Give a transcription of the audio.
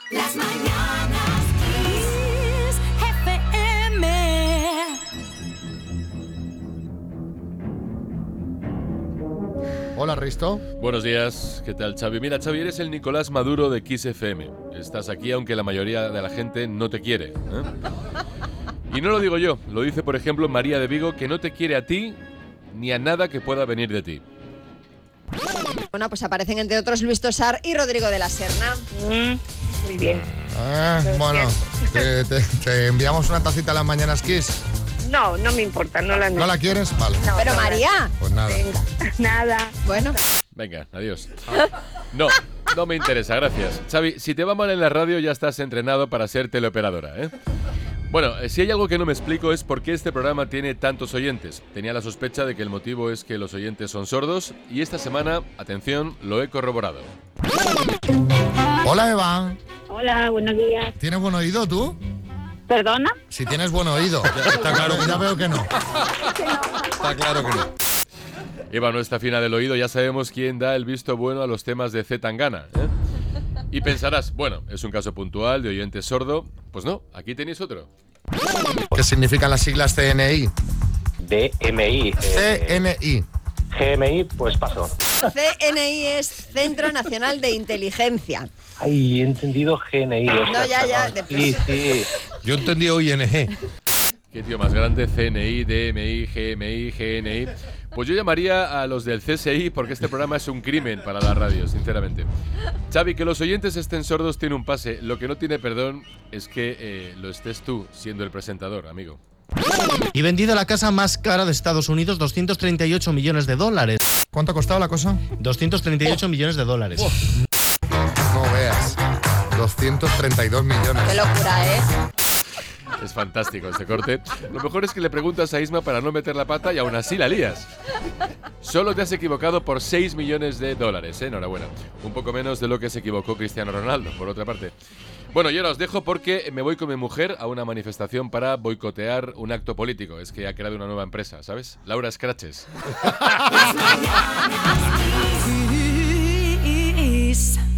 Las mañanas Kiss FM. Hola, Risto. Buenos días, ¿qué tal, Xavi? Mira, Xavi, eres el Nicolás Maduro de Kiss FM. Estás aquí aunque la mayoría de la gente no te quiere, ¿eh? Y no lo digo yo, lo dice, por ejemplo, María de Vigo, que no te quiere a ti ni a nada que pueda venir de ti. Bueno, pues aparecen entre otros Luis Tosar y Rodrigo de la Serna. Muy bien. Bueno, te enviamos una tacita a las mañanas Kiss. No me importa, no la ¿No la quieres? Vale. No, Pero no, María, Pues nada. Venga, nada. bueno, Venga, adiós. No me interesa, gracias. Xavi, si te va mal en la radio ya estás entrenado para ser teleoperadora, ¿eh? Bueno, si hay algo que no me explico es por qué este programa tiene tantos oyentes. Tenía la sospecha de que el motivo es que los oyentes son sordos y esta semana, atención, lo he corroborado. Hola, Eva. Hola, buenos días. ¿Tienes buen oído tú? ¿Perdona? Si tienes buen oído. Está claro, ya veo que no. Está claro que no. Eva no está fina del oído, ya sabemos quién da el visto bueno a los temas de C. Tangana, ¿eh? Y pensarás, bueno, es un caso puntual de oyente sordo. Pues no, aquí tenéis otro. ¿Qué significan las siglas CNI? DMI. CNI. GMI, pues pasó. CNI es Centro Nacional de Inteligencia. Ay, he entendido GNI. No, ya. Sí. Yo entendí ING. Qué tío más grande, CNI, DMI, GMI, GNI. Pues yo llamaría a los del CSI porque este programa es un crimen para la radio, sinceramente. Xavi, que los oyentes estén sordos tiene un pase. Lo que no tiene perdón es que lo estés tú siendo el presentador, amigo. Y vendida la casa más cara de Estados Unidos, $238 millones. ¿Cuánto ha costado la cosa? 238 millones de dólares. No veas. 232 millones. Qué locura, ¿eh? Es fantástico este corte. Lo mejor es que le preguntas a Isma para no meter la pata y aún así la lías. Solo te has equivocado por $6 millones, ¿eh? Enhorabuena. Un poco menos de lo que se equivocó Cristiano Ronaldo, por otra parte. Bueno, yo ahora os dejo porque me voy con mi mujer a una manifestación para boicotear un acto político. Es que ha creado una nueva empresa, ¿sabes? Laura Scratches. Las mañanas Kiss.